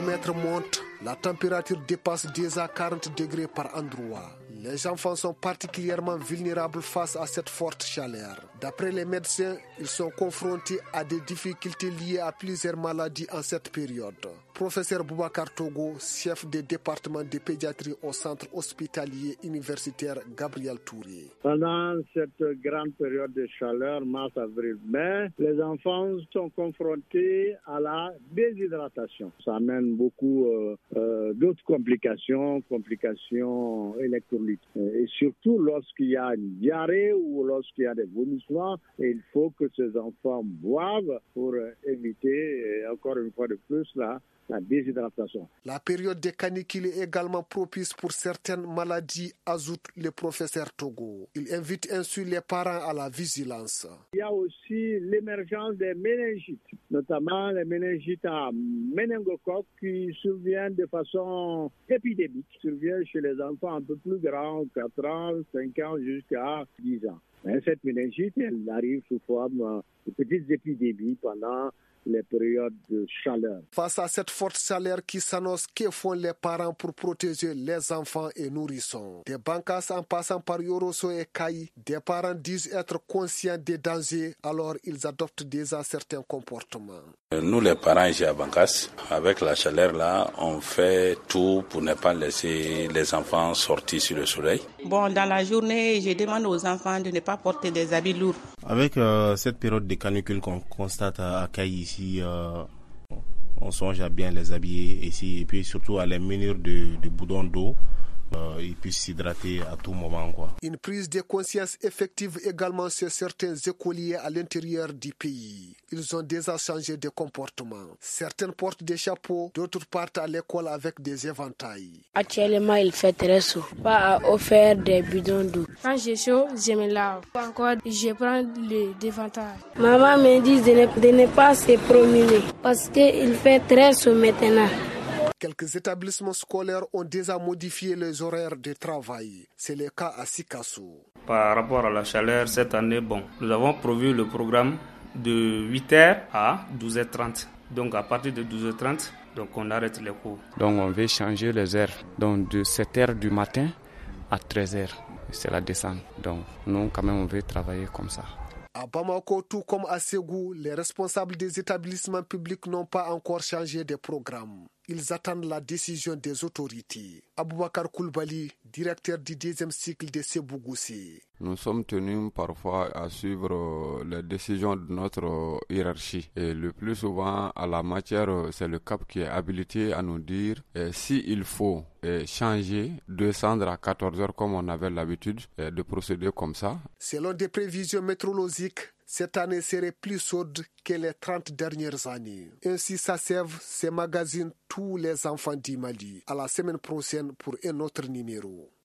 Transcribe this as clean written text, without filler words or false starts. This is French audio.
thermomètre monte, la température dépasse déjà 40 degrés par endroit. Les enfants sont particulièrement vulnérables face à cette forte chaleur. D'après les médecins, ils sont confrontés à des difficultés liées à plusieurs maladies en cette période. Professeur Boubacar Togo, chef du département de pédiatrie au centre hospitalier universitaire Gabriel Touré. Pendant cette grande période de chaleur, mars, avril, mai, les enfants sont confrontés à la déshydratation. Ça amène beaucoup d'autres complications électrolytiques. Et surtout lorsqu'il y a une diarrhée ou lorsqu'il y a des vomissements, il faut que ces enfants boivent pour éviter, encore une fois de plus, la déshydratation. La période des canicules est également propice pour certaines maladies, ajoute le professeur Togo. Il invite ainsi les parents à la vigilance. Il y a aussi l'émergence des méningites, notamment les méningites à méningocoque qui surviennent de façon épidémique, surviennent chez les enfants un peu plus grands, 4 ans, 5 ans jusqu'à 10 ans. Et cette méningite, elle arrive sous forme de petites épidémies pendant les périodes de chaleur. Face à cette forte chaleur qui s'annonce, que font les parents pour protéger les enfants et nourrissons? Des Bankas en passant par Yoroso et Kaï, des parents disent être conscients des dangers, alors ils adoptent déjà certains comportements. Nous les parents ici à Bankas, avec la chaleur là, on fait tout pour ne pas laisser les enfants sortir sur le soleil. Dans la journée, je demande aux enfants de ne pas porter des habits lourds. Avec cette période de canicule qu'on constate à Kaï ici, on songe à bien les habiller ici et puis surtout à les munir de bidons d'eau. Ils puissent s'hydrater à tout moment, quoi. Une prise de conscience effective également chez certains écoliers à l'intérieur du pays. Ils ont déjà changé de comportement. Certains portent des chapeaux, d'autres partent à l'école avec des éventails. Actuellement, il fait très chaud. Pas à offrir des bidons d'eau. Quand j'ai chaud, je me lave. Encore, je prends le éventail. Maman me dit de ne pas se promener parce qu'il fait très chaud maintenant. Quelques établissements scolaires ont déjà modifié les horaires de travail. C'est le cas à Sikasso. Par rapport à la chaleur, cette année, nous avons prévu le programme de 8h à 12h30. Donc à partir de 12h30, on arrête les cours. Donc on veut changer les heures. Donc de 7h du matin à 13h, c'est la descente. Donc nous, quand même, on veut travailler comme ça. À Bamako, tout comme à Ségou, les responsables des établissements publics n'ont pas encore changé de programme. Ils attendent la décision des autorités. Aboubakar Koulibaly, directeur du 2e cycle de Sebougoussé. Nous sommes tenus parfois à suivre les décisions de notre hiérarchie. Et le plus souvent, à la matière, c'est le CAP qui est habilité à nous dire s'il faut changer, descendre à 14h comme on avait l'habitude de procéder comme ça. Selon des prévisions météorologiques, cette année serait plus chaude que les 30 dernières années. Ainsi s'achève ces magazines Tous les enfants du Mali. À la semaine prochaine pour un autre numéro.